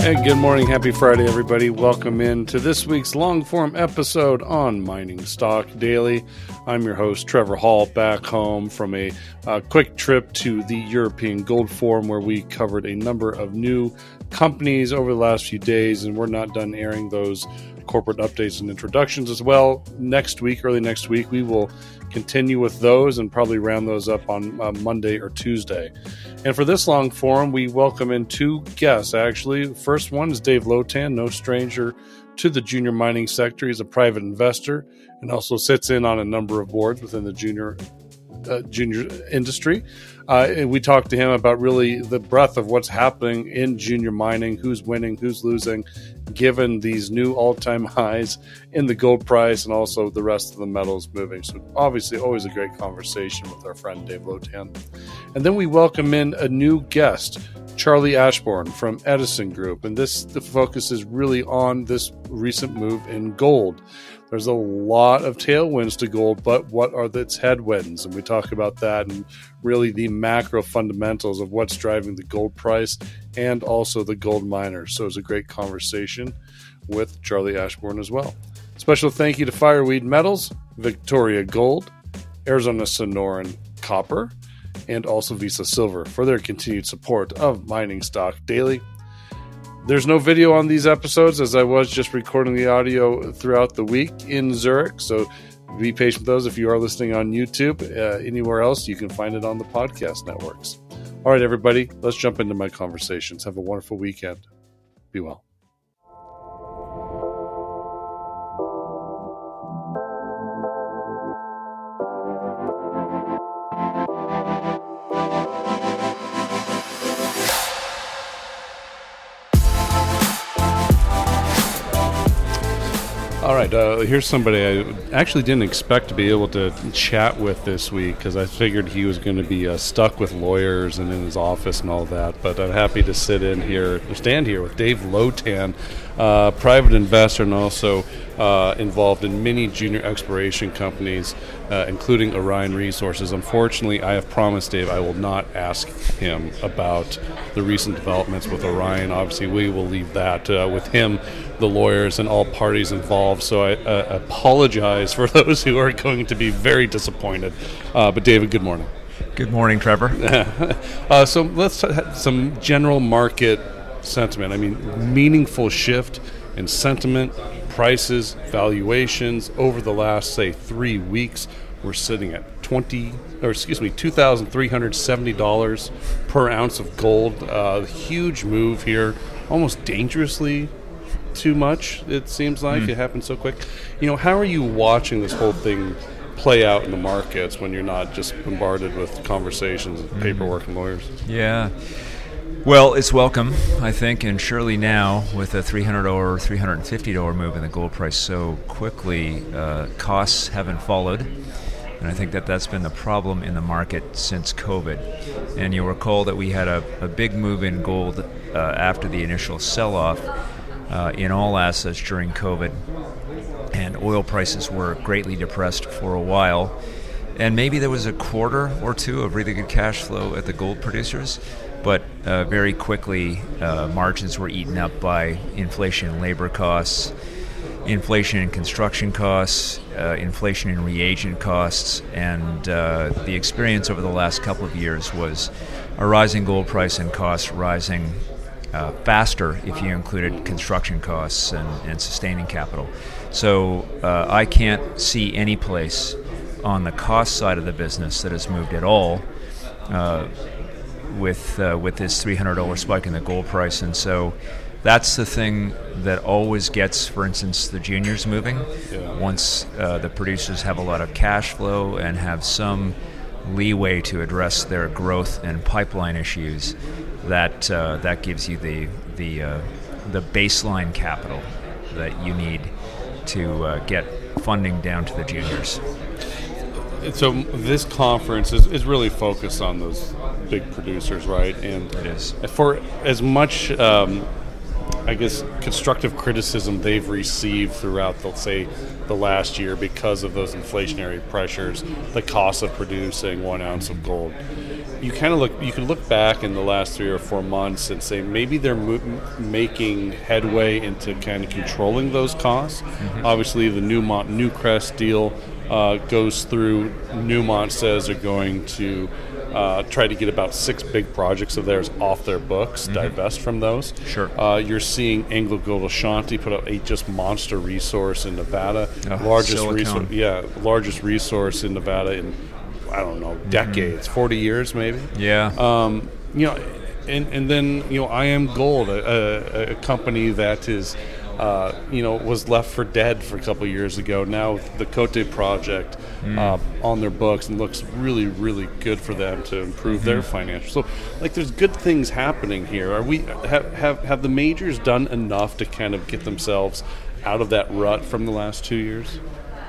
And good morning, happy Friday, everybody. Welcome in to this week's long-form episode on Mining Stock Daily. I'm your host, Trevor Hall, back home from a quick trip to the European Gold Forum, where we covered a number of new companies over the last few days, and we're not done airing those corporate updates and introductions as well. Early next week, we will continue with those and probably round those up on Monday or Tuesday. And for this long forum, we welcome in two guests, actually. First one is Dave Lotan, no stranger to the junior mining sector. He's a private investor and also sits in on a number of boards within the junior industry. And we talked to him about really the breadth of what's happening in junior mining, who's winning, who's losing, given these new all-time highs in the gold price and also the rest of the metals moving. So obviously always a great conversation with our friend Dave Lotan. And then we welcome in a new guest, Charlie Ashbourne from Edison Group. And the focus is really on this recent move in gold. There's a lot of tailwinds to gold, but what are its headwinds? And we talk about that and really the macro fundamentals of what's driving the gold price and also the gold miners. So it's a great conversation with Charlie Ashbourne as well. Special thank you to Fireweed Metals, Victoria Gold, Arizona Sonoran Copper, and also Visa Silver for their continued support of Mining Stock Daily. There's no video on these episodes, as I was just recording the audio throughout the week in Zurich, so be patient with those. If you are listening on YouTube, anywhere else, you can find it on the podcast networks. All right, everybody, let's jump into my conversations. Have a wonderful weekend. Be well. All right, here's somebody I actually didn't expect to be able to chat with this week because I figured he was going to be stuck with lawyers and in his office and all that. But I'm happy to stand here with Dave Lotan, private investor and also involved in many junior exploration companies, including Orion Resources. Unfortunately, I have promised Dave I will not ask him about the recent developments with Orion. Obviously, we will leave that with him, the lawyers, and all parties involved. So I apologize for those who are going to be very disappointed. But David, good morning. Good morning, Trevor. So let's have some general market sentiment. I mean, meaningful shift in sentiment, prices, valuations over the last, say, 3 weeks. We're sitting at $2,370 per ounce of gold. Huge move here, almost dangerously too much, it seems like. It happened so quick. How are you watching this whole thing play out in the markets when you're not just bombarded with conversations and paperwork and lawyers? Yeah. Well, it's welcome, I think, and surely now with a $300 or $350 move in the gold price so quickly, costs haven't followed. And I think that's been the problem in the market since COVID. And you'll recall that we had a big move in gold after the initial sell-off in all assets during COVID. And oil prices were greatly depressed for a while. And maybe there was a quarter or two of really good cash flow at the gold producers. But very quickly, margins were eaten up by inflation in labor costs, inflation in construction costs, inflation in reagent costs, and the experience over the last couple of years was a rising gold price and costs rising faster if you included construction costs and sustaining capital. So I can't see any place on the cost side of the business that has moved at all with this $300 spike in the gold price. And so that's the thing that always gets, for instance, the juniors moving. Yeah. Once the producers have a lot of cash flow and have some leeway to address their growth and pipeline issues, that gives you the baseline capital that you need to get funding down to the juniors. So this conference is really focused on those big producers, right? And it is. For as much, constructive criticism they've received throughout, let's say, the last year because of those inflationary pressures, the cost of producing 1 ounce of gold. you can look back in the last 3 or 4 months and say maybe they're making headway into kind of controlling those costs. Obviously, the Newcrest deal goes through. Newmont says they're going to try to get about 6 big projects of theirs off their books, divest from those. Sure. You're seeing AngloGold Ashanti put up a just monster resource in Nevada, largest resource in Nevada in, I don't know, decades, 40 years maybe. Yeah. And then IAMGOLD, a company that is was left for dead for a couple of years ago. Now the Côté project on their books, and looks really, really good for them to improve their financials. So, there's good things happening here. Are we have the majors done enough to kind of get themselves out of that rut from the last 2 years?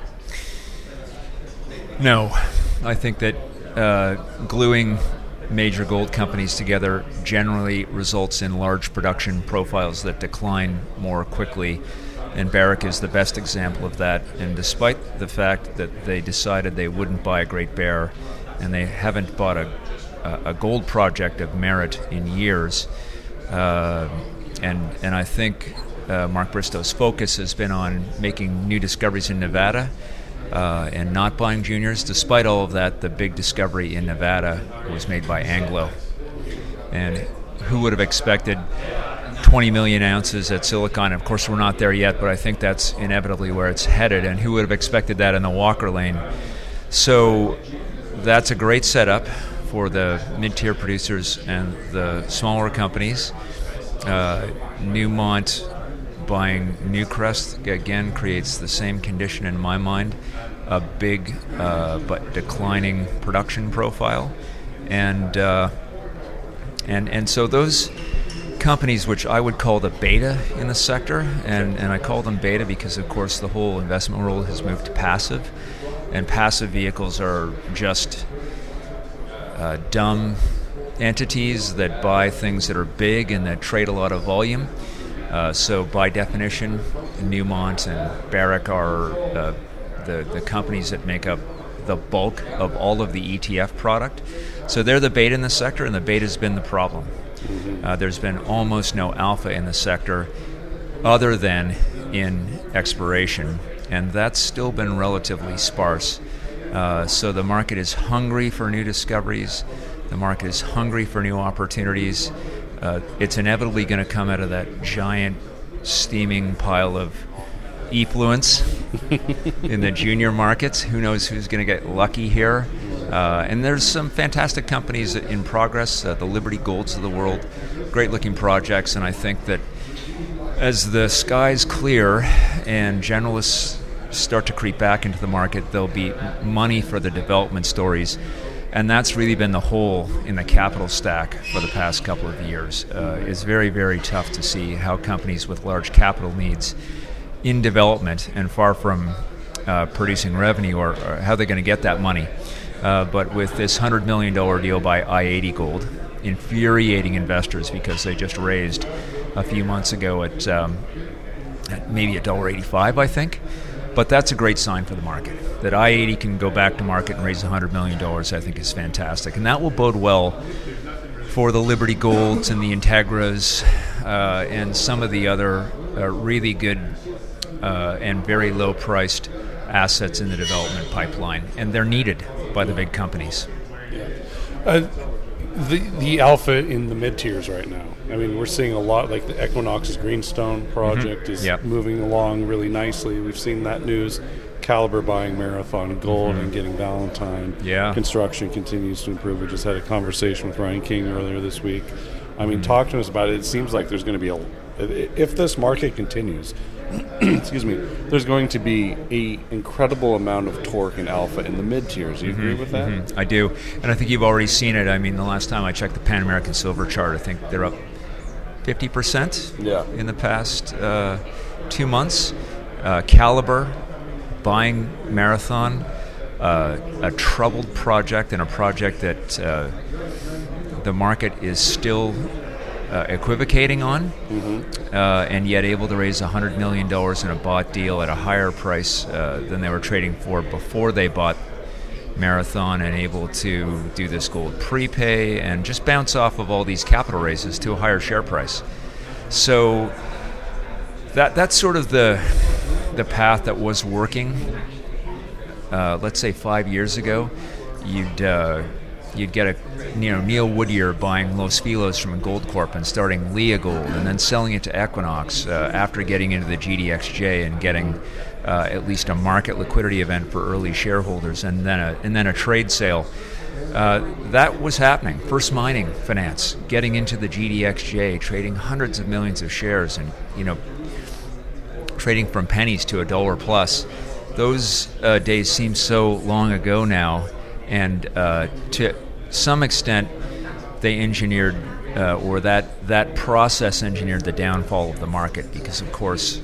No, I think that gluing major gold companies together generally results in large production profiles that decline more quickly, and Barrick is the best example of that. And despite the fact that they decided they wouldn't buy a Great Bear, and they haven't bought a gold project of merit in years, and I think Mark Bristow's focus has been on making new discoveries in Nevada, and not buying juniors. Despite all of that, the big discovery in Nevada was made by Anglo. And who would have expected 20 million ounces at Silicon? Of course, we're not there yet, but I think that's inevitably where it's headed. And who would have expected that in the Walker Lane? So that's a great setup for the mid-tier producers and the smaller companies. Newmont buying Newcrest, again, creates the same condition in my mind, a big but declining production profile. And so those companies, which I would call the beta in the sector, and I call them beta because, of course, the whole investment world has moved to passive, and passive vehicles are just dumb entities that buy things that are big and that trade a lot of volume. So by definition, Newmont and Barrick are the companies that make up the bulk of all of the ETF product. So they're the beta in the sector, and the beta has been the problem. There's been almost no alpha in the sector other than in exploration, and that's still been relatively sparse. So the market is hungry for new discoveries. The market is hungry for new opportunities. It's inevitably going to come out of that giant steaming pile of effluence in the junior markets. Who knows who's going to get lucky here? And there's some fantastic companies in progress, the Liberty Golds of the world, great-looking projects, and I think that as the skies clear and generalists start to creep back into the market, there'll be money for the development stories. And that's really been the hole in the capital stack for the past couple of years. It's very, very tough to see how companies with large capital needs in development and far from producing revenue or how they're going to get that money. But with this $100 million deal by i-80 Gold, infuriating investors because they just raised a few months ago at maybe $1.85, I think. But that's a great sign for the market. That i-80 can go back to market and raise $100 million, I think, is fantastic. And that will bode well for the Liberty Golds and the Integras and some of the other really good and very low-priced assets in the development pipeline. And they're needed by the big companies. The alpha in the mid-tiers right now. I mean, we're seeing a lot, like the Equinox's Greenstone project is moving along really nicely. We've seen that news. Calibre buying Marathon Gold and getting Valentine. Construction continues to improve. We just had a conversation with Ryan King earlier this week. I mean, talk to us about it. It seems like there's going to be if this market continues, excuse me, there's going to be an incredible amount of torque and alpha in the mid-tiers. Do you agree with that? I do. And I think you've already seen it. I mean, the last time I checked the Pan American Silver chart, I think they're up 50% in the past 2 months. Calibre buying Marathon, a troubled project and a project that the market is still equivocating on, and yet able to raise $100 million in a bought deal at a higher price than they were trading for before they bought Marathon and able to do this gold prepay and just bounce off of all these capital raises to a higher share price. So that's sort of the path that was working. Let's say 5 years ago, you'd get Neil Woodyer buying Los Filos from Goldcorp and starting Leagold and then selling it to Equinox after getting into the GDXJ and getting at least a market liquidity event for early shareholders and then a trade sale. That was happening. First Mining Finance getting into the GDXJ, trading hundreds of millions of shares and trading from pennies to $1 plus. Those days seem so long ago now, and to some extent, they engineered, or that process engineered the downfall of the market because, of course,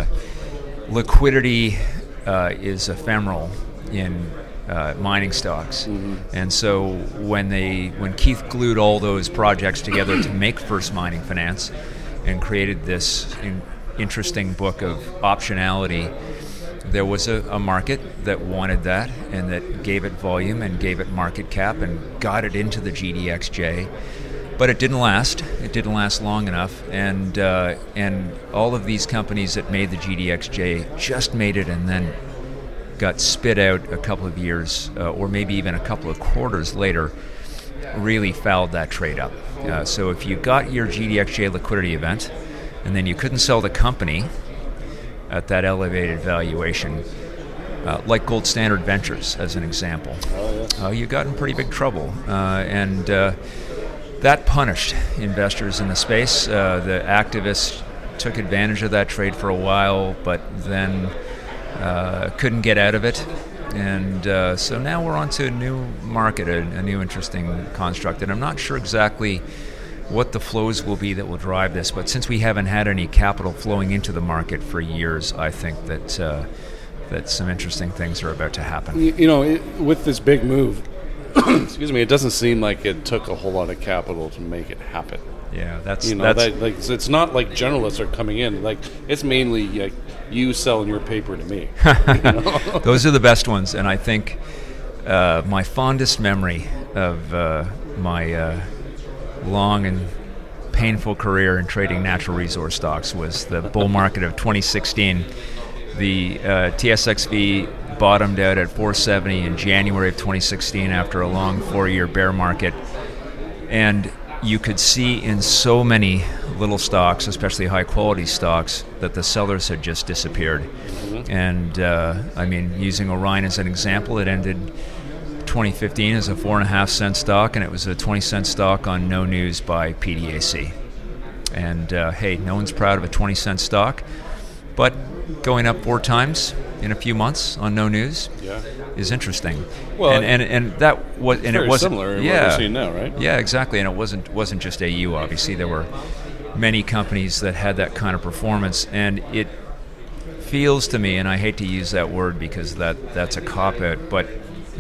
liquidity is ephemeral in mining stocks, and so when Keith glued all those projects together to make First Mining Finance and created this interesting book of optionality, there was a market that wanted that and that gave it volume and gave it market cap and got it into the GDXJ. But it didn't last. It didn't last long enough. And all of these companies that made the GDXJ just made it and then got spit out a couple of years or maybe even a couple of quarters later, really fouled that trade up. So if you got your GDXJ liquidity event and then you couldn't sell the company at that elevated valuation, like Gold Standard Ventures as an example, you got in pretty big trouble. And that punished investors in the space. The activists took advantage of that trade for a while, but then couldn't get out of it. And so now we're on to a new market, a new interesting construct. And I'm not sure exactly what the flows will be that will drive this, but since we haven't had any capital flowing into the market for years, I think that some interesting things are about to happen. With this big move, excuse me, it doesn't seem like it took a whole lot of capital to make it happen. Yeah, that's it's not like journalists are coming in. Like, it's mainly like you selling your paper to me. Those are the best ones, and I think my fondest memory of my long and painful career in trading natural resource stocks was the bull market of 2016. The TSXV bottomed out at 470 in January of 2016 after a long 4-year bear market. And you could see in so many little stocks, especially high-quality stocks, that the sellers had just disappeared. Mm-hmm. And, using Orion as an example, it ended 2015 as a 4.5 cent stock, and it was a 20-cent stock on no news by PDAC. And hey, no one's proud of a 20-cent stock, but going up 4 times in a few months on no news is interesting. Well, and that was, and it wasn't similar to what we're seeing now, right? Yeah, exactly. And it wasn't just AU. Obviously, there were many companies that had that kind of performance, and it feels to me, and I hate to use that word because that's a cop-out, but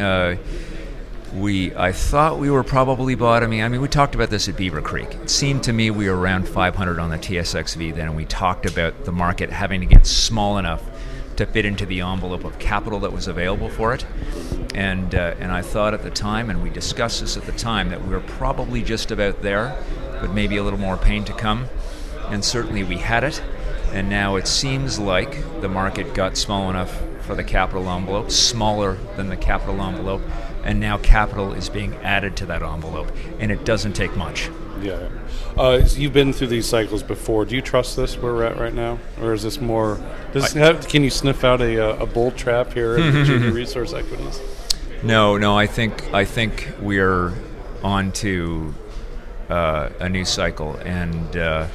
I thought we were probably bottoming. I mean, we talked about this at Beaver Creek. It seemed to me we were around 500 on the TSXV then, and we talked about the market having to get small enough to fit into the envelope of capital that was available for it. And I thought at the time, and we discussed this at the time, that we were probably just about there, but maybe a little more pain to come. And certainly we had it. And now it seems like the market got small enough for the capital envelope, smaller than the capital envelope, and now capital is being added to that envelope, and it doesn't take much. Yeah. You've been through these cycles before. Do you trust this where we're at right now? Or is this more... can you sniff out a bull trap here in the junior resource equities? No, I think we're on to a new cycle, and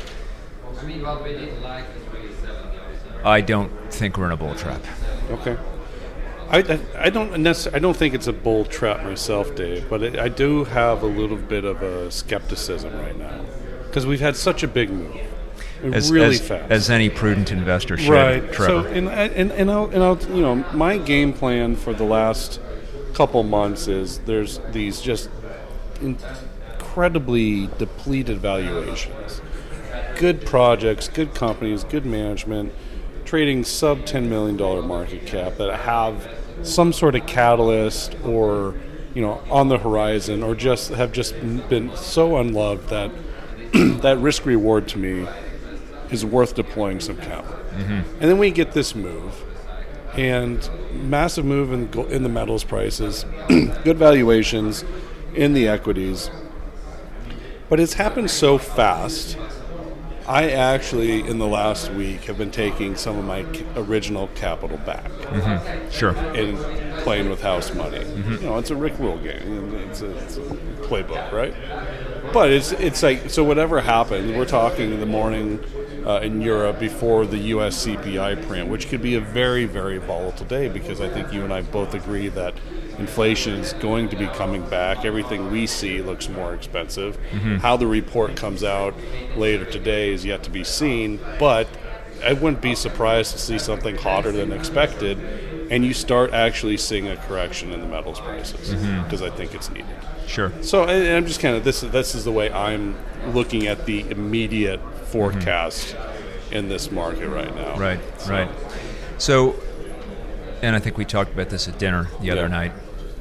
I don't think we're in a bull trap. Okay. I don't think it's a bull trap myself, Dave, but I do have a little bit of a skepticism right now because we've had such a big move, really fast, as any prudent investor should. Right. Trevor. So and I'll my game plan for the last couple months is there's these just incredibly depleted valuations, good projects, good companies, good management, trading sub $10 million market cap that have some sort of catalyst or on the horizon, or just been so unloved that that risk reward to me is worth deploying some capital. And then we get this move, and massive move in the metals prices, good valuations in the equities, but it's happened so fast. I actually, in the last week, have been taking some of my original capital back. Sure. And playing with house money. It's a Rick Rule game. It's a playbook, right? But it's like, so whatever happens, we're talking in the morning in Europe before the U.S. CPI print, which could be a very, very volatile day, because I think you and I both agree that inflation is going to be coming back. Everything we see looks more expensive. How the report comes out later today is yet to be seen, but I wouldn't be surprised to see something hotter than expected, and you start actually seeing a correction in the metals prices, because I think it's needed. Sure. So I'm just kind of, this is the way I'm looking at the immediate forecast in this market right now. Right. So, and I think we talked about this at dinner the other night.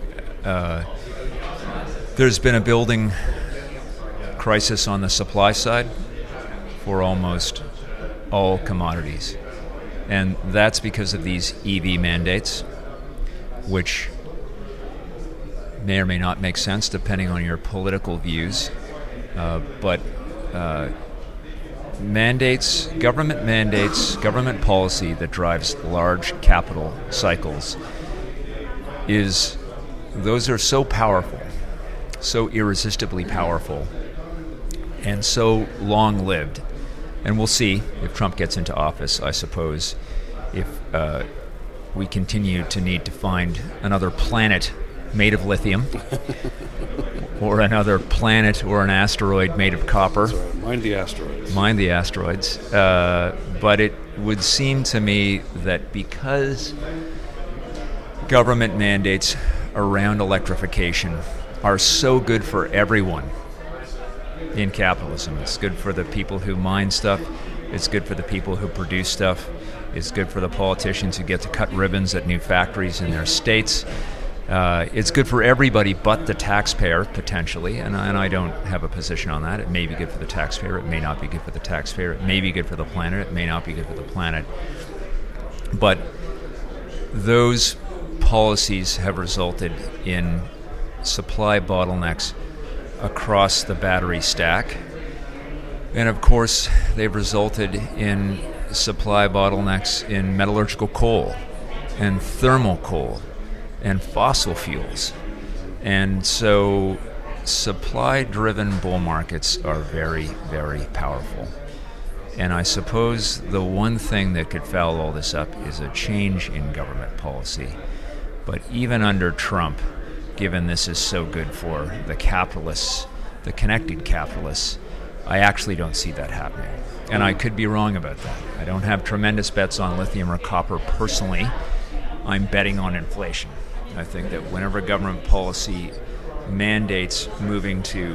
There's been a building crisis on the supply side for almost all commodities. And that's because of these EV mandates, which may or may not make sense depending on your political views. But government policy that drives large capital cycles, those are so powerful, so irresistibly powerful, and so long-lived. And we'll see if Trump gets into office, I suppose, if we continue to need to find another planet made of lithium, or another planet or an asteroid made of copper. Sorry, mind the asteroids. Mind the asteroids. But it would seem to me that because government mandates around electrification are so good for everyone in capitalism. It's good for the people who mine stuff. It's good for the people who produce stuff. It's good for the politicians who get to cut ribbons at new factories in their states. It's good for everybody but the taxpayer, potentially, and I don't have a position on that. It may be good for the taxpayer. It may not be good for the taxpayer. It may be good for the planet. It may not be good for the planet. But those policies have resulted in supply bottlenecks across the battery stack. And of course, they've resulted in supply bottlenecks in metallurgical coal and thermal coal and fossil fuels. And so supply-driven bull markets are very, very powerful. And I suppose the one thing that could foul all this up is a change in government policy. But even under Trump, given this is so good for the capitalists, the connected capitalists, I actually don't see that happening. And I could be wrong about that. I don't have tremendous bets on lithium or copper personally. I'm betting on inflation. I think that whenever government policy mandates moving to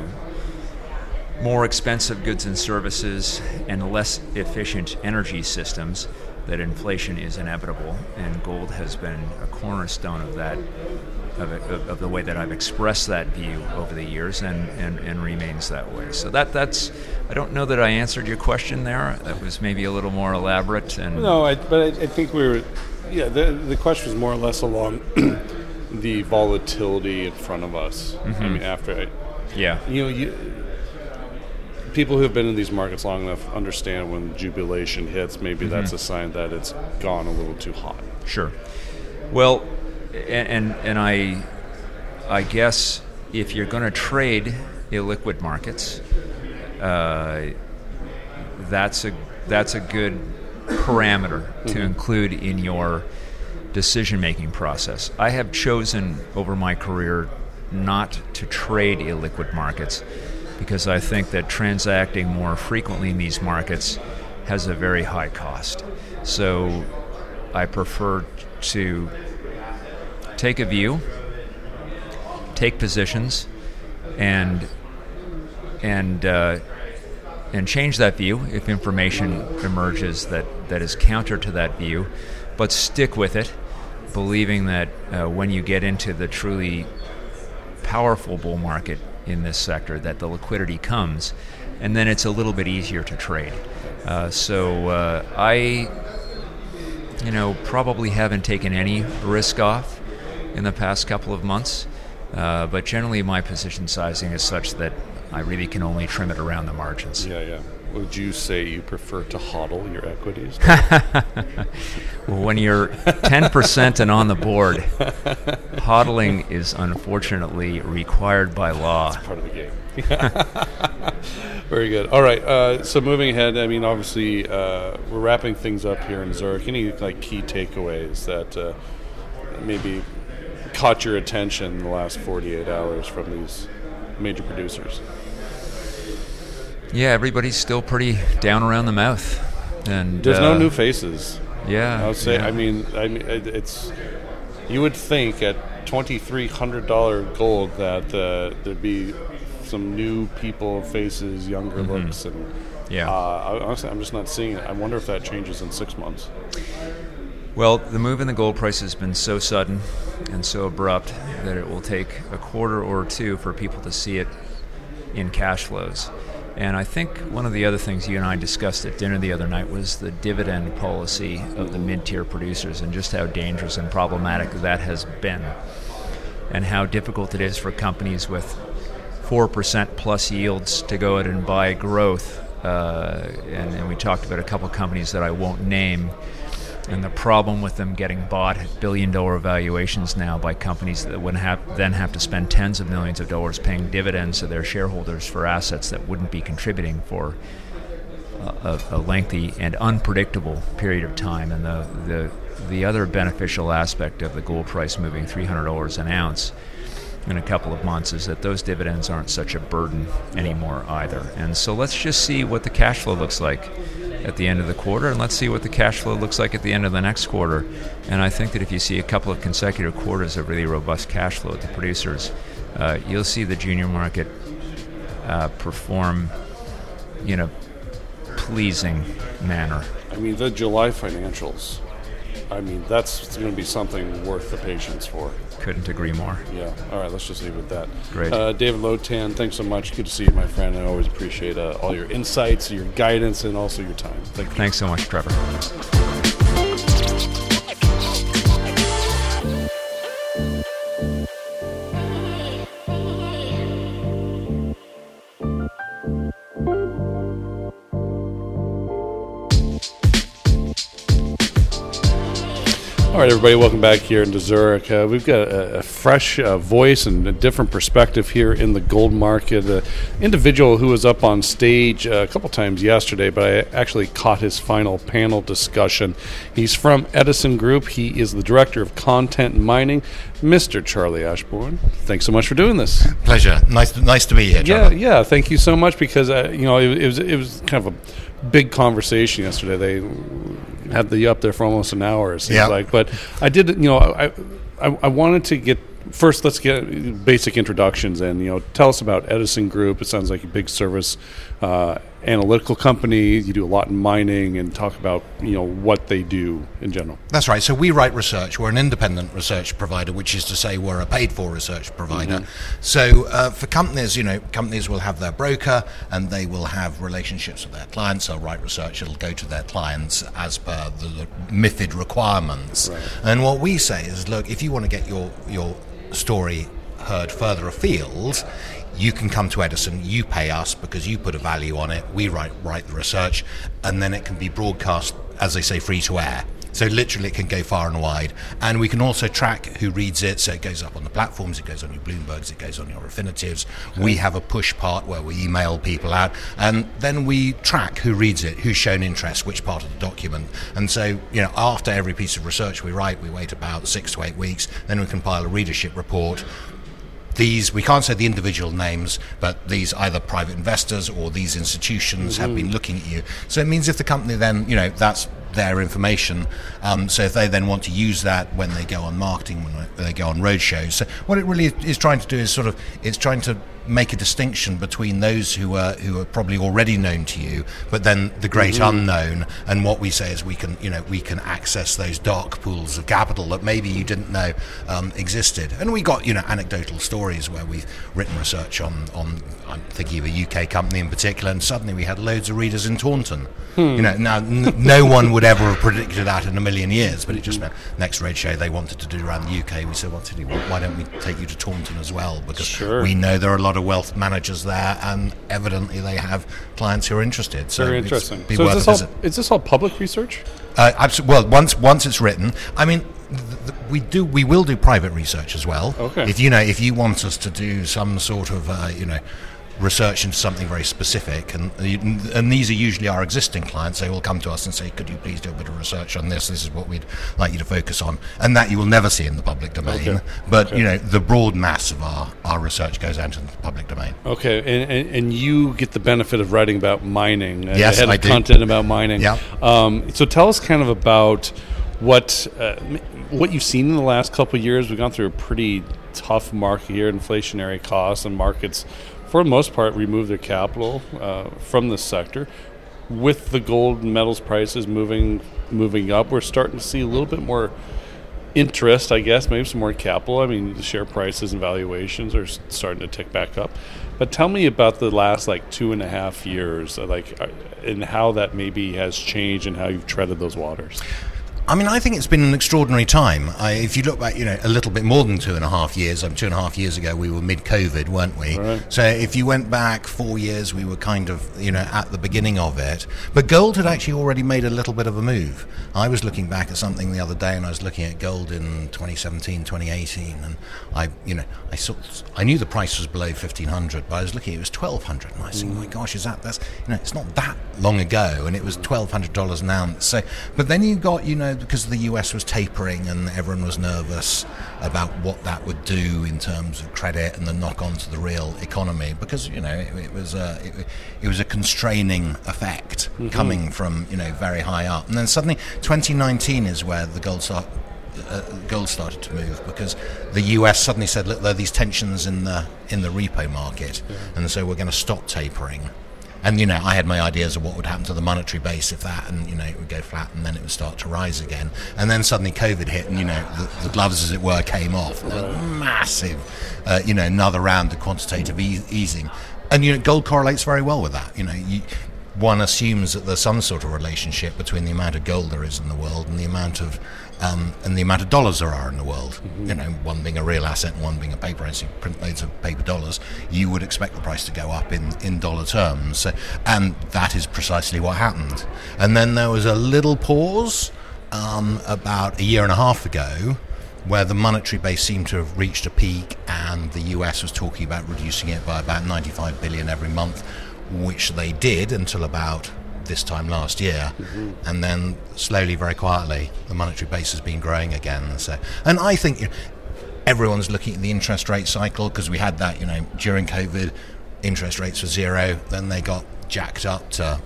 more expensive goods and services and less efficient energy systems, that inflation is inevitable, and gold has been a cornerstone of that, of the way that I've expressed that view over the years, and remains that way. So that's I don't know that I answered your question there. That was maybe a little more elaborate. And but I think the question was more or less along the volatility in front of us. I mean, people who have been in these markets long enough understand when jubilation hits, maybe that's a sign that it's gone a little too hot. Sure. Well, and I guess if you're going to trade illiquid markets, that's a good parameter to include in your decision-making process. I have chosen over my career not to trade illiquid markets because I think that transacting more frequently in these markets has a very high cost. So I prefer to take a view, take positions, and change that view if information emerges that is counter to that view, but stick with it. believing that when you get into the truly powerful bull market in this sector, that the liquidity comes, and then it's a little bit easier to trade. So I probably haven't taken any risk off in the past couple of months, but generally my position sizing is such that I really can only trim it around the margins. Yeah. Would you say you prefer to hodl your equities? Well, when you're 10% and on the board, hodling is unfortunately required by law. It's part of the game. Very good. All right. So moving ahead, I mean, obviously, we're wrapping things up here in Zurich. Any key takeaways that maybe caught your attention in the last 48 hours from these major producers? Yeah, everybody's still pretty down around the mouth, and there's no new faces. Yeah, I would say. Yeah. I mean, it's. You would think at $2,300 gold that there'd be some new people, faces, younger looks, and honestly, I'm just not seeing it. I wonder if that changes in 6 months. Well, the move in the gold price has been so sudden and so abrupt that it will take a quarter or two for people to see it in cash flows. And I think one of the other things you and I discussed at dinner the other night was the dividend policy of the mid-tier producers and just how dangerous and problematic that has been, and how difficult it is for companies with 4% plus yields to go out and buy growth. And we talked about a couple companies that I won't name, and the problem with them getting bought at billion-dollar valuations now by companies that would then have to spend tens of millions of dollars paying dividends to their shareholders for assets that wouldn't be contributing for a lengthy and unpredictable period of time. And the other beneficial aspect of the gold price moving $300 an ounce in a couple of months is that those dividends aren't such a burden anymore either. And so let's just see what the cash flow looks like at the end of the quarter, and let's see what the cash flow looks like at the end of the next quarter. And I think that if you see a couple of consecutive quarters of really robust cash flow at the producers, you'll see the junior market perform in a pleasing manner. I mean, the July financials, I mean, that's going to be something worth the patience for. Couldn't agree more. Yeah. All right, let's just leave it at that. Great. David Lotan, thanks so much. Good to see you, my friend. I always appreciate all your insights, your guidance, and also your time. Thank you. Thanks so much, Trevor. All right, everybody, welcome back here into Zurich. We've got a fresh voice and a different perspective here in the gold market. An individual who was up on stage a couple times yesterday, but I actually caught his final panel discussion. He's from Edison Group. He is the Director of Content and Mining, Mr. Charlie Ashbourne. Thanks so much for doing this. Pleasure. Nice to be here, Trevor. Yeah. Thank you so much, because it was kind of a big conversation yesterday. They had the up there for almost an hour, it seems like. But I did, I wanted to get, first let's get basic introductions and, tell us about Edison Group. It sounds like a big service analytical company. You do a lot in mining, and talk about, what they do in general. That's right. So we write research. We're an independent research provider, which is to say we're a paid-for research provider. Mm-hmm. So for companies, companies will have their broker, and they will have relationships with their clients. They'll write research. It'll go to their clients as per the MiFID requirements. Right. And what we say is, look, if you want to get your story heard further afield, you can come to Edison, you pay us because you put a value on it, we write the research, and then it can be broadcast, as they say, free to air. So literally it can go far and wide. And we can also track who reads it, so it goes up on the platforms, it goes on your Bloombergs, it goes on your Refinitivs. Okay. We have a push part where we email people out, and then we track who reads it, who's shown interest, which part of the document. And so, after every piece of research we write, we wait about 6 to 8 weeks, then we compile a readership report. These, we can't say the individual names, but these either private investors or these institutions have been looking at you. So it means if the company then, that's their information. So if they then want to use that when they go on marketing, when they go on road shows. So what it really is trying to do is it's trying to make a distinction between those who are probably already known to you, but then the great unknown. And what we say is we can access those dark pools of capital that maybe you didn't know existed. And we got anecdotal stories where we've written research on I'm thinking of a UK company in particular, and suddenly we had loads of readers in Taunton. Now no one would ever have predicted that in a million years, but it just meant next roadshow they wanted to do around the UK. We said, well, why don't we take you to Taunton as well? Because we know there are a lot of wealth managers there, and evidently they have clients who are interested. So very interesting. So is this all public research? Well, once it's written, I mean, we will do private research as well. Okay. If you want us to do some sort of research into something very specific, and these are usually our existing clients, they will come to us and say, could you please do a bit of research on this is what we'd like you to focus on, and that you will never see in the public domain. But the broad mass of our research goes out into the public domain. And you get the benefit of writing about mining. Yes, I do. Content about mining. Yeah. So tell us kind of about what you've seen in the last couple of years. We've gone through a pretty tough market here, inflationary costs, and markets for the most part remove their capital from the sector. With the gold and metals prices moving up, we're starting to see a little bit more interest, I guess, maybe some more capital. I mean, the share prices and valuations are starting to tick back up. But tell me about the last 2.5 years, and how that maybe has changed and how you've treaded those waters. I mean, I think it's been an extraordinary time. If you look back, a little bit more than 2.5 years. 2.5 years ago, we were mid-COVID, weren't we? Right. So if you went back 4 years, we were kind of, at the beginning of it. But gold had actually already made a little bit of a move. I was looking back at something the other day, and I was looking at gold in 2017, 2018, and I knew the price was below 1,500, but I was looking, it was 1,200, and I was thinking, oh my gosh, that's it's not that long ago, and it was $1,200 an ounce. So, but then you got, because the US was tapering and everyone was nervous about what that would do in terms of credit and the knock-on to the real economy, because it was a constraining effect coming from very high up, and then suddenly 2019 is where the gold started to move, because the US suddenly said, look, there are these tensions in the repo market, and so we're going to stop tapering. And, I had my ideas of what would happen to the monetary base if that, and, it would go flat and then it would start to rise again. And then suddenly COVID hit and, the gloves, as it were, came off. Massive, another round of quantitative easing. And, gold correlates very well with that. One assumes that there's some sort of relationship between the amount of gold there is in the world and the amount of dollars there are in the world. One being a real asset and one being a paper asset. You print loads of paper dollars, you would expect the price to go up in dollar terms. So, and that is precisely what happened. And then there was a little pause about 1.5 years ago, where the monetary base seemed to have reached a peak, and the US was talking about reducing it by about 95 billion every month, which they did until about this time last year, and then slowly, very quietly, the monetary base has been growing again. So, and I think everyone's looking at the interest rate cycle, because we had that, during COVID, interest rates were zero, then they got jacked up to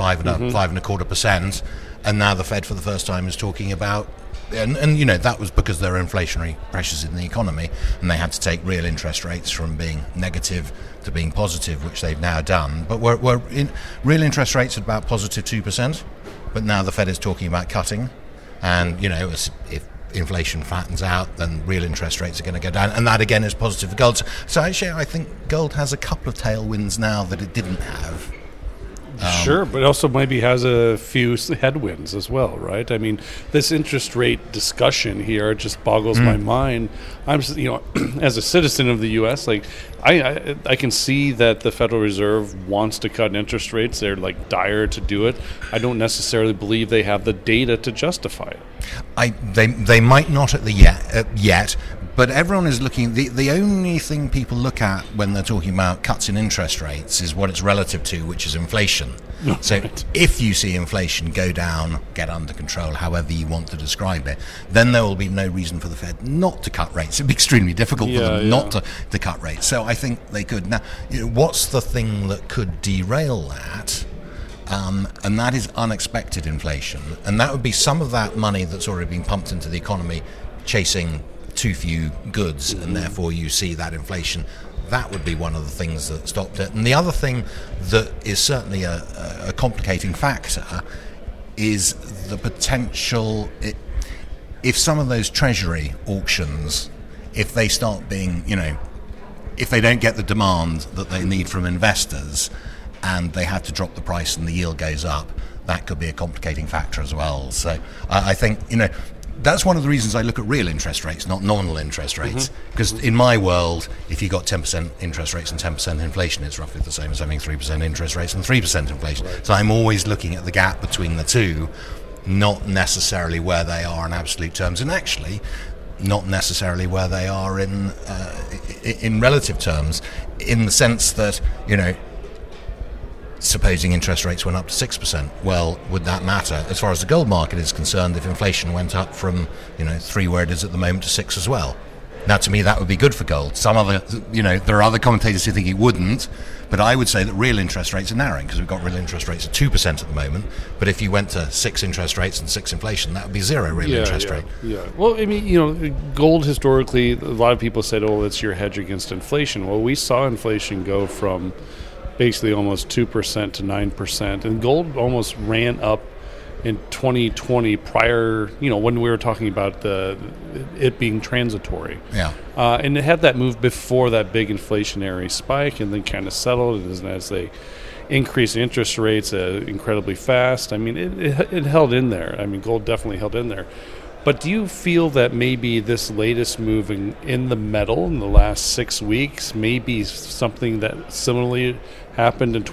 5.25%, and now the Fed for the first time is talking about. And that was because there are inflationary pressures in the economy, and they had to take real interest rates from being negative to being positive, which they've now done. But we're in real interest rates at about positive 2%, but now the Fed is talking about cutting, and if inflation flattens out, then real interest rates are going to go down, and that again is positive for gold. So actually, I think gold has a couple of tailwinds now that it didn't have. Sure, but also maybe has a few headwinds as well, right? I mean, this interest rate discussion here just boggles my mind. I'm, as a citizen of the U.S., I can see that the Federal Reserve wants to cut interest rates. They're dire to do it. I don't necessarily believe they have the data to justify it. They might not at the yet. But everyone is looking. The only thing people look at when they're talking about cuts in interest rates is what it's relative to, which is inflation. Right. So if you see inflation go down, get under control, however you want to describe it, then there will be no reason for the Fed not to cut rates. It'd be extremely difficult for them not to cut rates. So I think they could. Now, what's the thing that could derail that? And that is unexpected inflation. And that would be some of that money that's already been pumped into the economy chasing too few goods, and therefore you see that inflation that would be one of the things that stopped it. And the other thing that is certainly a complicating factor is the potential, if some of those treasury auctions, if they start being, if they don't get the demand that they need from investors and they have to drop the price and the yield goes up, that could be a complicating factor as well. So I think, that's one of the reasons I look at real interest rates, not nominal interest rates. Because in my world, if you got 10% interest rates and 10% inflation, it's roughly the same as having 3% interest rates and 3% inflation. Right. So I'm always looking at the gap between the two, not necessarily where they are in absolute terms, and actually not necessarily where they are in relative terms, in the sense that, supposing interest rates went up to 6%, well, would that matter? As far as the gold market is concerned, if inflation went up from 3 where it is at the moment to 6 as well, now to me that would be good for gold. Some other, there are other commentators who think it wouldn't, but I would say that real interest rates are narrowing, because we've got real interest rates at 2% at the moment. But if you went to 6 interest rates and 6 inflation, that would be 0 real interest rate. Yeah. Well, I mean, gold historically, a lot of people said, "Oh, it's your hedge against inflation." Well, we saw inflation go from basically almost 2% to 9%, and gold almost ran up in 2020 prior, when we were talking about it being transitory. Yeah. And it had that move before that big inflationary spike, and then kind of settled. And as they increased interest rates incredibly fast, I mean, it held in there. I mean, gold definitely held in there. But do you feel that maybe this latest move in the metal in the last 6 weeks may be something that similarly happened in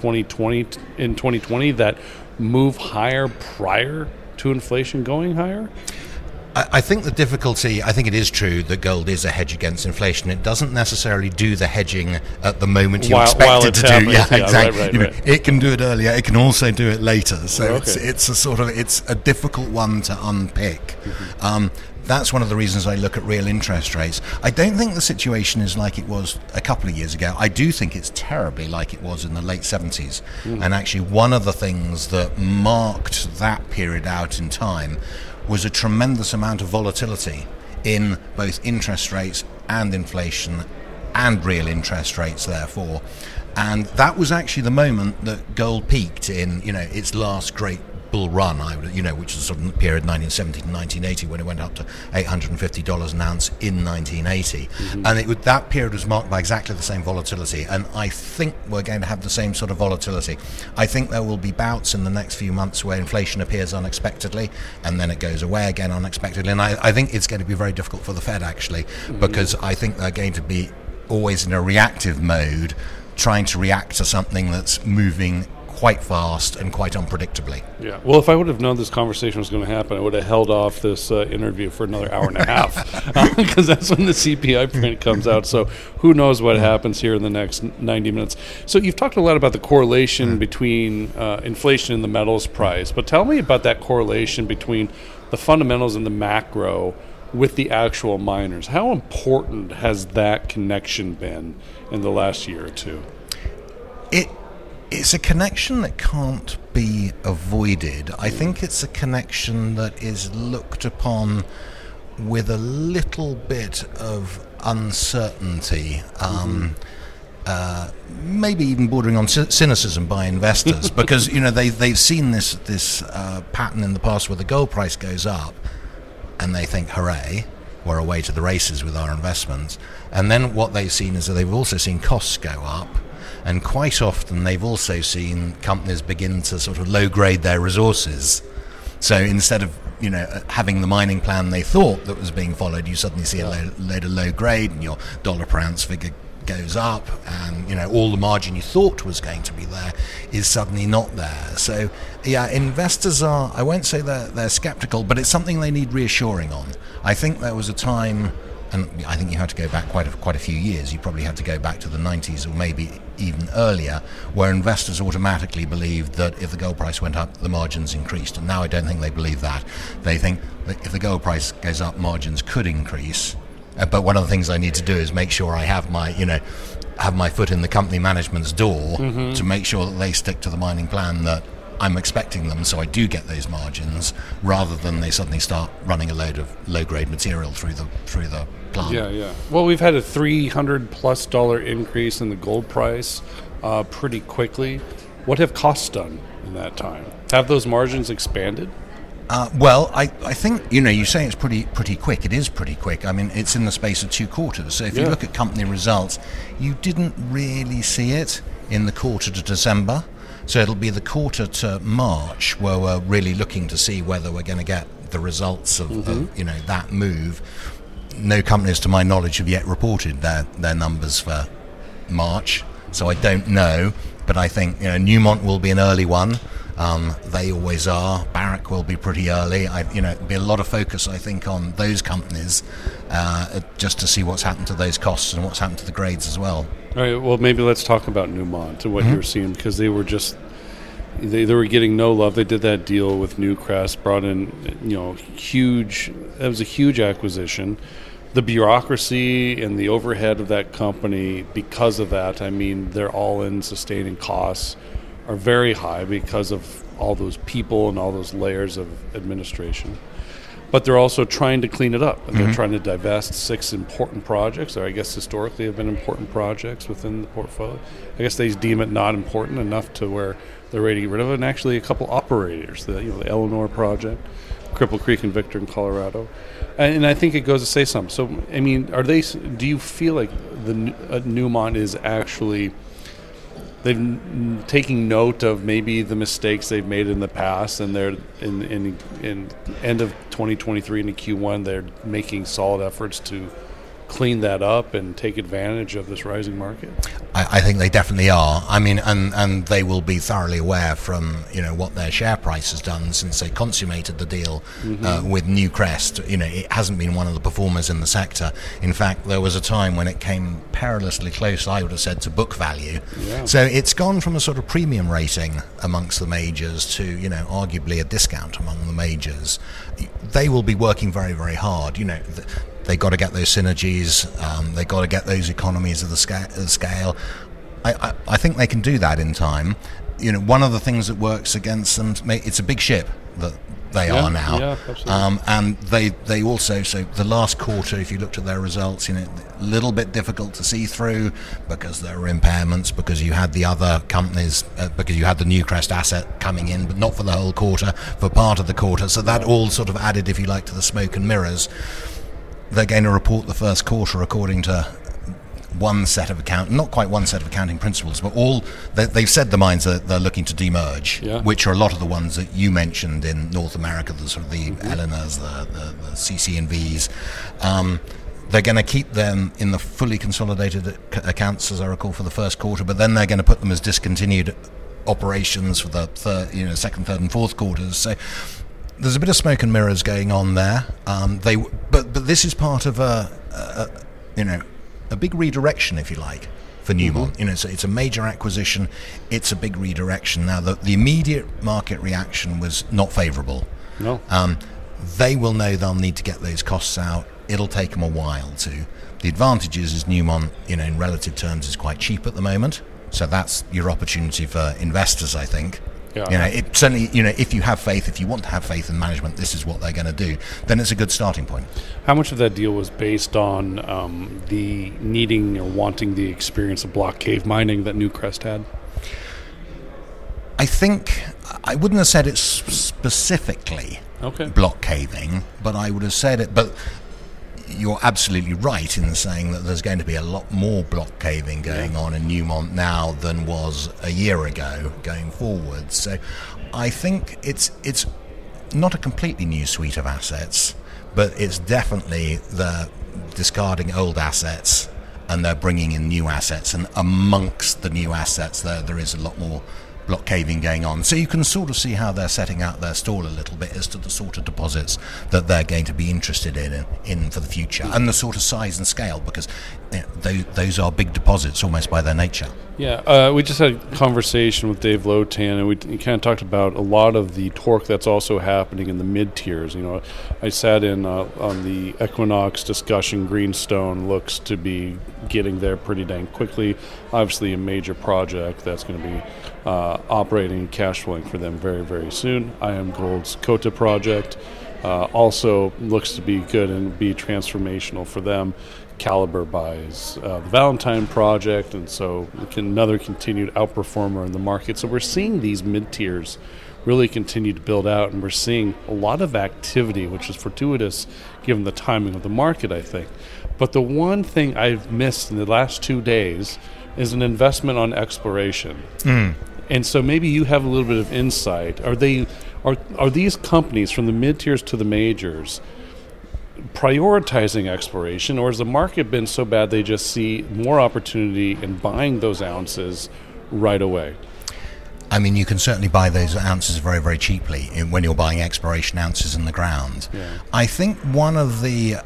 2020 that move higher prior to inflation going higher? I think the difficulty, I think it is true that gold is a hedge against inflation. It doesn't necessarily do the hedging at the moment you expect it to do. Yeah, exactly. Right. It can do it earlier. It can also do it later. So it's a difficult one to unpick. That's one of the reasons I look at real interest rates. I don't think the situation is like it was a couple of years ago. I do think it's terribly like it was in the late 70s. And actually one of the things that marked that period out in time was a tremendous amount of volatility in both interest rates and inflation and real interest rates, therefore. And that was actually the moment that gold peaked in, its last great bull run, which was sort of the period 1970 to 1980, when it went up to $850 an ounce in 1980. And that period was marked by exactly the same volatility. And I think we're going to have the same sort of volatility. I think there will be bouts in the next few months where inflation appears unexpectedly, and then it goes away again unexpectedly. And I think it's going to be very difficult for the Fed, actually, because I think they're going to be always in a reactive mode, trying to react to something that's moving quite fast and quite unpredictably. Yeah. Well, if I would have known this conversation was going to happen, I would have held off this interview for another hour and a half, because that's when the CPI print comes out. So who knows what happens here in the next 90 minutes. So you've talked a lot about the correlation between inflation and the metals price, but tell me about that correlation between the fundamentals and the macro with the actual miners. How important has that connection been in the last year or two? It's a connection that can't be avoided. I think it's a connection that is looked upon with a little bit of uncertainty, maybe even bordering on cynicism by investors, because they've seen this pattern in the past where the gold price goes up, and they think, "Hooray, we're away to the races with our investments." And then what they've seen is that they've also seen costs go up. And quite often they've also seen companies begin to sort of low-grade their resources. So instead of having the mining plan they thought that was being followed, you suddenly see a load of low-grade, and your dollar per ounce figure goes up, and all the margin you thought was going to be there is suddenly not there. So investors are, I won't say they're skeptical, but it's something they need reassuring on. I think there was a time, and I think you had to go back quite a few years. You probably had to go back to the 90s or maybe even earlier, where investors automatically believed that if the gold price went up, the margins increased. And now I don't think they believe that. They think that if the gold price goes up, margins could increase. But one of the things I need to do is make sure I have my foot in the company management's door to make sure that they stick to the mining plan that I'm expecting them, so I do get those margins, rather than they suddenly start running a load of low-grade material through the plant. Yeah. Well, we've had a $300+ increase in the gold price pretty quickly. What have costs done in that time? Have those margins expanded? Well, I think, you say it's pretty quick. It is pretty quick. I mean, it's in the space of 2 quarters. So if you look at company results, you didn't really see it in the quarter to December. So it'll be the quarter to March where we're really looking to see whether we're going to get the results of that move. No companies, to my knowledge, have yet reported their numbers for March, so I don't know. But I think Newmont will be an early one. They always are. Barrick will be pretty early. There'll be a lot of focus, I think, on those companies just to see what's happened to those costs and what's happened to the grades as well. All right. Well, maybe let's talk about Newmont and what you're seeing, because they were they were getting no love. They did that deal with Newcrest, brought in huge. That was a huge acquisition. The bureaucracy and the overhead of that company, because of that, I mean, their all-in sustaining costs are very high because of all those people and all those layers of administration. But they're also trying to clean it up. And they're trying to divest 6 important projects, or I guess historically have been important projects within the portfolio. I guess they deem it not important enough to where they're ready to get rid of it. And actually a couple operators, the Eleanor project, Cripple Creek and Victor in Colorado. And I think it goes to say something. So, I mean, do you feel like the Newmont is actually... they've taking note of maybe the mistakes they've made in the past, and they're in end of 2023 into Q1, they're making solid efforts to clean that up and take advantage of this rising market? I think they definitely are. I mean, and they will be thoroughly aware from what their share price has done since they consummated the deal with Newcrest. It hasn't been one of the performers in the sector. In fact, there was a time when it came perilously close, I would have said, to book value. Yeah. So it's gone from a sort of premium rating amongst the majors to arguably a discount among the majors. They will be working very, very hard. They got to get those synergies. They got to get those economies of the scale. I think they can do that in time. One of the things that works against them, it's a big ship that they are now. Yeah, absolutely. And they also, so the last quarter, if you looked at their results, a little bit difficult to see through because there were impairments, because you had the other companies, because you had the Newcrest asset coming in, but not for the whole quarter, for part of the quarter. So that all sort of added, if you like, to the smoke and mirrors. They're going to report the first quarter according to one set of not quite one set of accounting principles, but they've said the mines that they're looking to demerge, which are a lot of the ones that you mentioned in North America, the sort of the Eleanors, the CC&Vs. They're going to keep them in the fully consolidated accounts, as I recall, for the first quarter, but then they're going to put them as discontinued operations for the second, third, and fourth quarters. So there's a bit of smoke and mirrors going on there. But this is part of a big redirection, if you like, for Newmont. So it's a major acquisition. It's a big redirection. Now, the immediate market reaction was not favourable. No. They will know they'll need to get those costs out. It'll take them a while to. The advantage is Newmont, in relative terms, is quite cheap at the moment. So that's your opportunity for investors, I think. Yeah. It certainly, if you have faith, if you want to have faith in management, this is what they're going to do, then it's a good starting point. How much of that deal was based on the needing or wanting the experience of block cave mining that Newcrest had? I think I wouldn't have said it specifically block caving, but I would have said it. But you're absolutely right in saying that there's going to be a lot more block caving going on in Newmont now than was a year ago going forward. So I think it's not a completely new suite of assets, but it's definitely the discarding old assets and they're bringing in new assets, and amongst the new assets there is a lot more block caving going on. So you can sort of see how they're setting out their stall a little bit as to the sort of deposits that they're going to be interested in for the future, and the sort of size and scale, because those are big deposits almost by their nature. Yeah, we just had a conversation with Dave Lotan, and we kind of talked about a lot of the torque that's also happening in the mid-tiers. I sat in on the Equinox discussion. Greenstone looks to be getting there pretty dang quickly. Obviously a major project that's going to be operating and cash flowing for them very, very soon. IAMGOLD's Kota project also looks to be good and be transformational for them. Caliber buys the Valentine project, and so another continued outperformer in the market. So we're seeing these mid-tiers really continue to build out, and we're seeing a lot of activity, which is fortuitous given the timing of the market, I think. But the one thing I've missed in the last 2 days is an investment on exploration. And so maybe you have a little bit of insight. Are these companies from the mid-tiers to the majors prioritizing exploration, or has the market been so bad they just see more opportunity in buying those ounces right away? I mean, you can certainly buy those ounces very, very cheaply when you're buying exploration ounces in the ground. Yeah. I think one of the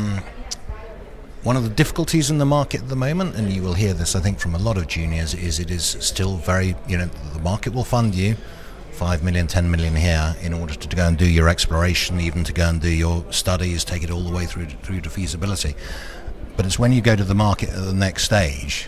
difficulties in the market at the moment, and you will hear this, I think, from a lot of juniors, is it is still very, the market will fund you 5 million, 10 million here in order to go and do your exploration, even to go and do your studies, take it all the way through to feasibility. But it's when you go to the market at the next stage,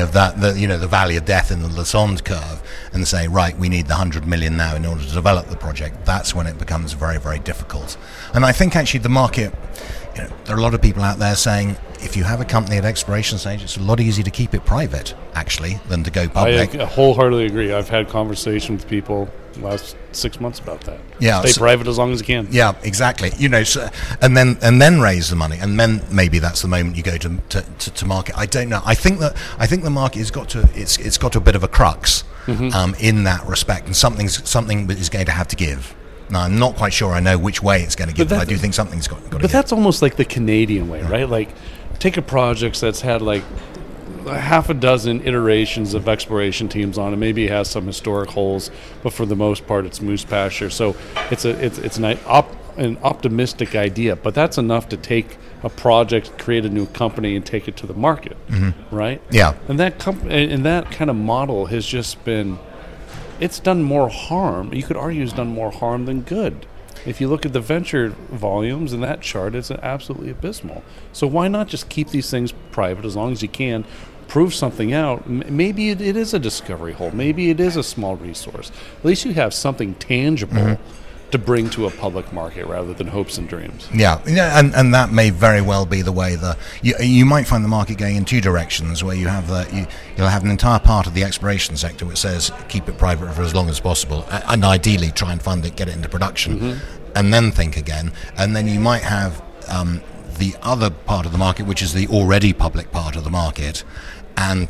the valley of death in the Lassonde curve, and say, right, we need the 100 million now in order to develop the project. That's when it becomes very, very difficult. And I think actually the market, there are a lot of people out there saying, if you have a company at exploration stage, it's a lot easier to keep it private, actually, than to go public. I wholeheartedly agree. I've had conversations with people last 6 months about that. Yeah, stay private as long as you can. Yeah, exactly. And then raise the money, and then maybe that's the moment you go to market. I don't know. I think the market has got to it's got to a bit of a crux in that respect, and something is going to have to give. Now, I'm not quite sure I know which way it's going to give, but I do think something's got to give. But that's almost like the Canadian way, right? Like, take a project that's had like half a dozen iterations of exploration teams on it. Maybe it has some historic holes, but for the most part, it's moose pasture. So it's an optimistic idea, but that's enough to take a project, create a new company, and take it to the market, right? Yeah. And that kind of model has just been. It's done more harm. You could argue it's done more harm than good. If you look at the venture volumes in that chart, it's absolutely abysmal. So why not just keep these things private as long as you can, prove something out? Maybe it is a discovery hole. Maybe it is a small resource. At least you have something tangible to bring to a public market rather than hopes and dreams. Yeah, and that may very well be the way you might find the market going in two directions, where you have you'll have an entire part of the exploration sector which says keep it private for as long as possible, and ideally try and fund it, get it into production, and then think again. And then you might have the other part of the market, which is the already public part of the market, and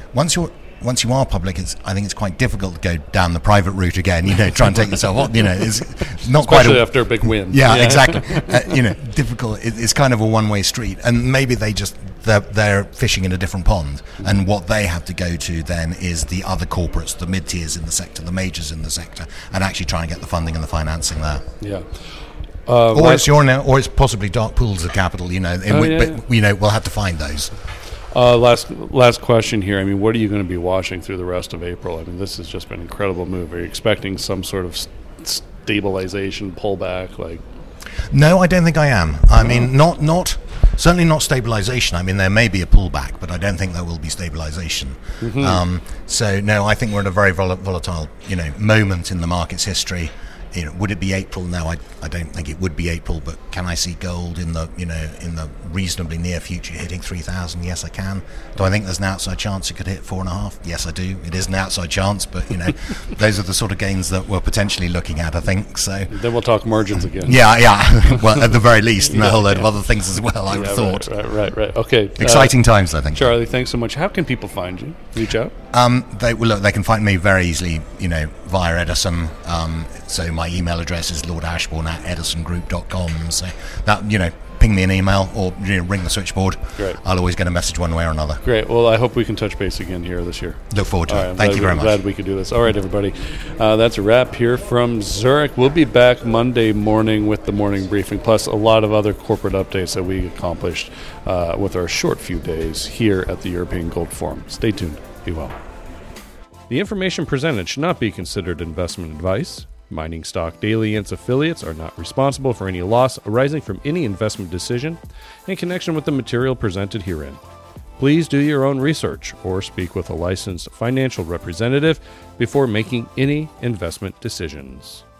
once you are public, I think it's quite difficult to go down the private route again. Try and take yourself off. It's not especially after a big win. Yeah. Exactly. Difficult. It's kind of a one-way street, and maybe they're fishing in a different pond, and what they have to go to then is the other corporates, the mid-tiers in the sector, the majors in the sector, and actually try and get the funding and the financing there. Yeah. Or it's possibly dark pools of capital. But we'll have to find those. Last question here. I mean, what are you going to be watching through the rest of April? I mean, this has just been an incredible move. Are you expecting some sort of stabilization, pullback? No, I don't think I am. I mean, certainly not stabilization. I mean, there may be a pullback, but I don't think there will be stabilization. So no, I think we're in a very volatile, moment in the market's history. Would it be April? No, I don't think it would be April. But can I see gold in the reasonably near future hitting 3,000? Yes, I can. Do I think there's an outside chance it could hit 4.5? Yes, I do. It is an outside chance, but those are the sort of gains that we're potentially looking at, I think. So then we'll talk margins again. Yeah. Well, at the very least, and a whole load of other things as well. I would have thought. Right. Okay. Exciting times, I think. Charlie, thanks so much. How can people find you? Reach out. They can find me very easily, via Edison. So my email address is lordashbourne@edisongroup.com. So that, ping me an email or ring the switchboard. Great. I'll always get a message one way or another. Great. Well, I hope we can touch base again here this year. Look forward to it. Thank you very much. Glad we could do this. All right, everybody. That's a wrap here from Zurich. We'll be back Monday morning with the morning briefing, plus a lot of other corporate updates that we accomplished with our short few days here at the European Gold Forum. Stay tuned. Be well. The information presented should not be considered investment advice. Mining Stock Daily and its affiliates are not responsible for any loss arising from any investment decision in connection with the material presented herein. Please do your own research or speak with a licensed financial representative before making any investment decisions.